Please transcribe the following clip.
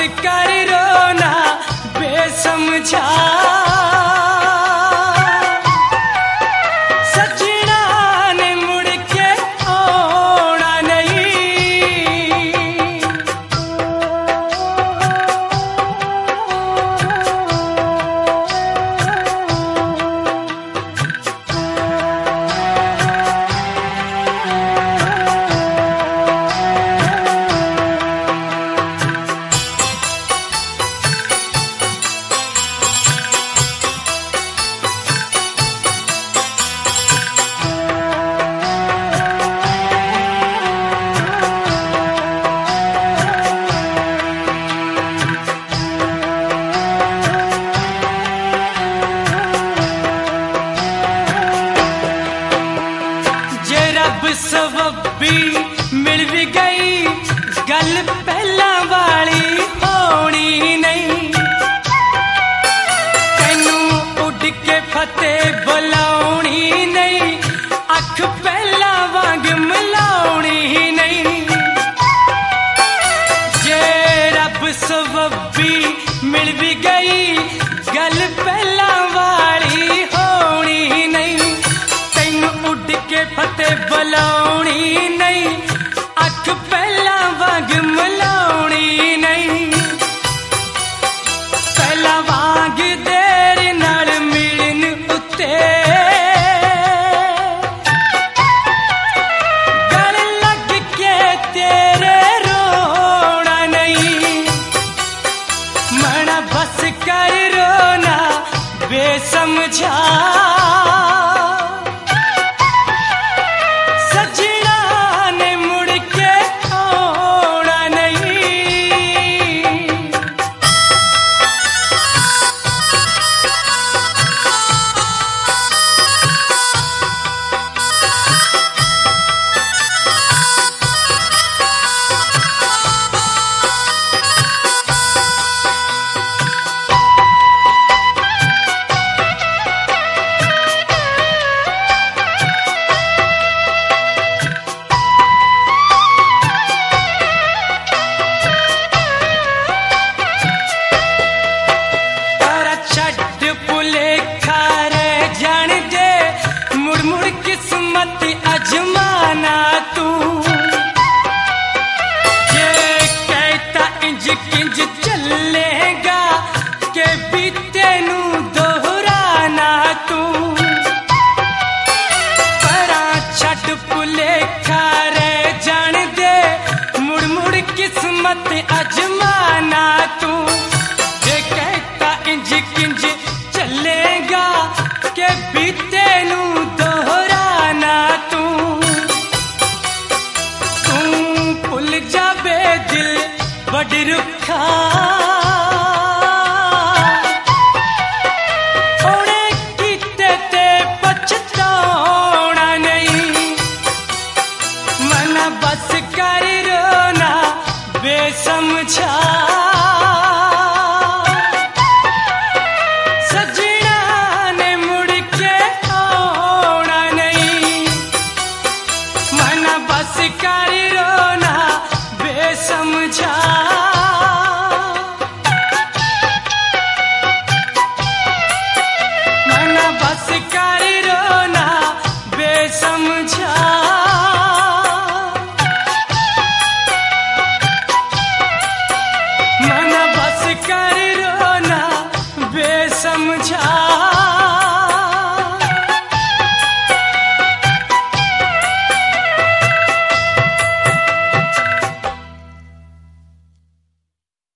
कर रोना बेसमझा सजना ने मुड़ के आना नहीं। सबबी मिल भी गई गल पहला वाली होनी नहीं। तेनू उड़ के फतेह बुलाउनी नहीं, अख पहला वांग मिलाउनी नहीं। जे रब सबबी मिल भी गई गल पहला वाली होनी नहीं। तेनू उड़ के फतेह बुलाउनी नहीं, अख पहला वांग मिलाउनी नहीं। पहला वांग देर नाल मिलन उत्ते गल लग के तेरे रोना नहीं। मना बस कर रोना बेसमझा अजमाना तू ये कहता इंज किंज चलेगा के भी तेनू दोहराना तू। परा छट भुलेखा रह जान दे मुड़ मुड़ किस्मत अजमाना तू। ये कहता इंज किंज चलेगा के भी तेनू दोहराना तू। जाबे दिल बड़ रुखा होने कीते ते पछताना नहीं। मना बस कर रोना बेसमझा सजना ने मुड़ के आना नहीं। मना बस कर रोना बेसमझा मना बस कर रोना बेसमझा। मना बस कर